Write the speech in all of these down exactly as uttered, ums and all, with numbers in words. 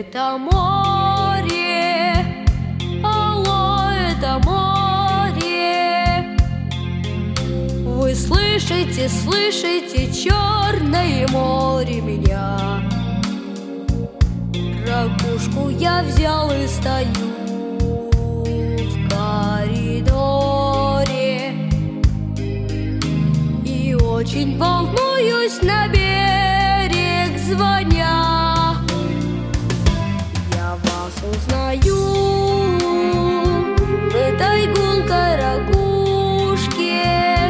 это море, алло, это море. Вы слышите, слышите, Черное море меня. Ракушку я взял и стою в коридоре, и очень волнуюсь, на берег звоня. Я вас узнаю в этой гулкой ракушке.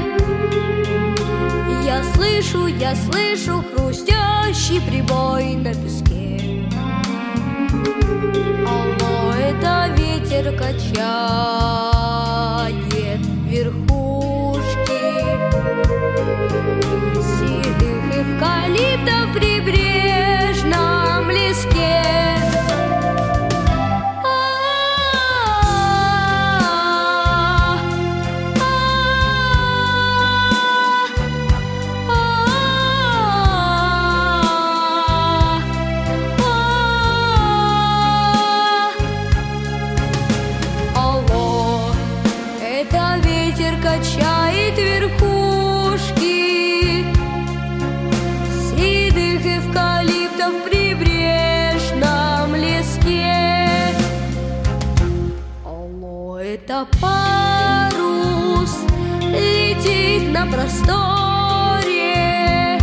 Я слышу, я слышу хрустящий прибой на песке. Алло, это ветер качает верхушки седых эвкалиптов в прибрежном леске. Ветер качает верхушки седых эвкалиптов в прибрежном леске. Алло, это парус летит на просторе.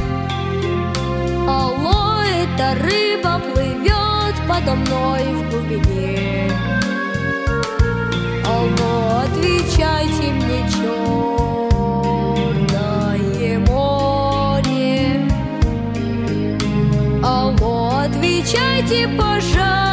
Алло, эта рыба плывет подо мной в глубине. Алло, отвечайте мне, Черное море. Алло, отвечайте, пожалуйста.